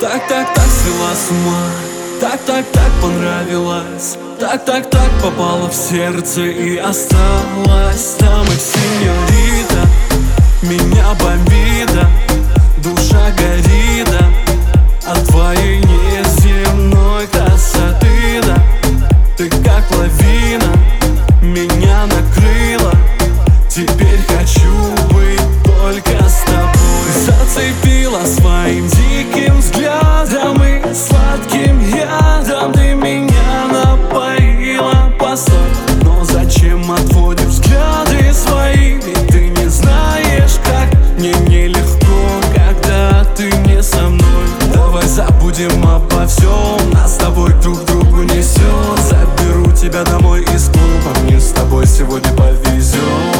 Так свела с ума, так понравилась, так попала в сердце и осталась. Там и сеньорита, меня бомбита, душа горита от твоей неземной красоты, да. Ты как лавина, меня накрыла. Теперь хочу быть только с тобой. Зацепила своим диким взглядом и сладким ядом. Ты меня напоила, постой, но зачем отводишь взгляды свои? Ведь ты не знаешь, как мне нелегко, когда ты не со мной. Давай забудем обо всем, нас с тобой друг к другу несет. Заберу тебя домой из клуба, мне с тобой сегодня повезет.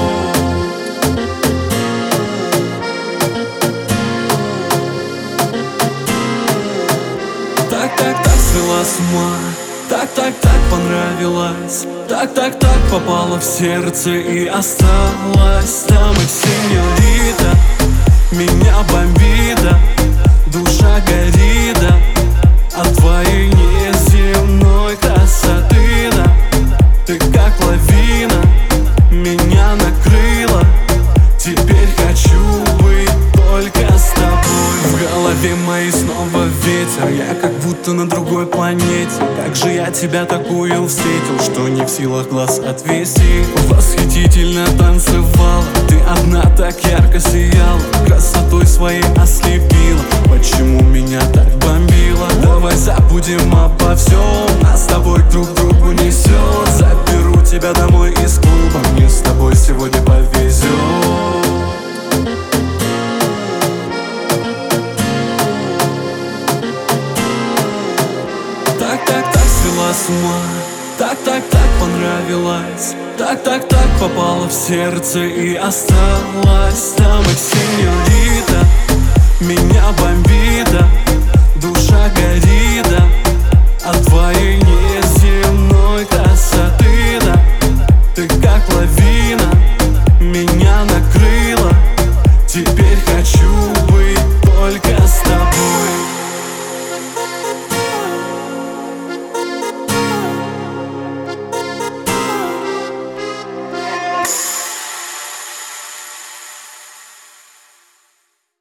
Так свела с ума, так понравилась, так попала в сердце и осталась. Там и сеньорита, меня бомбита, душа горита от твоей неземной красоты, да. Ты как лавина, меня накрыла. Теперь хочу быть только с тобой. В голове моей снова ветер, я как будто на другой планете. Как же я тебя такую встретил, что не в силах глаз отвести. Восхитительно танцевала, ты одна так ярко сияла, красотой своей ослепила. Почему меня так бомбило? Давай забудем обо всем, нас с тобой друг к другу несет. Заберу тебя домой из клуба, мне с тобой сегодня повезет. Так свела с ума, так понравилась, так попала в сердце и осталась. Там и сеньорита, меня бомбита, душа горит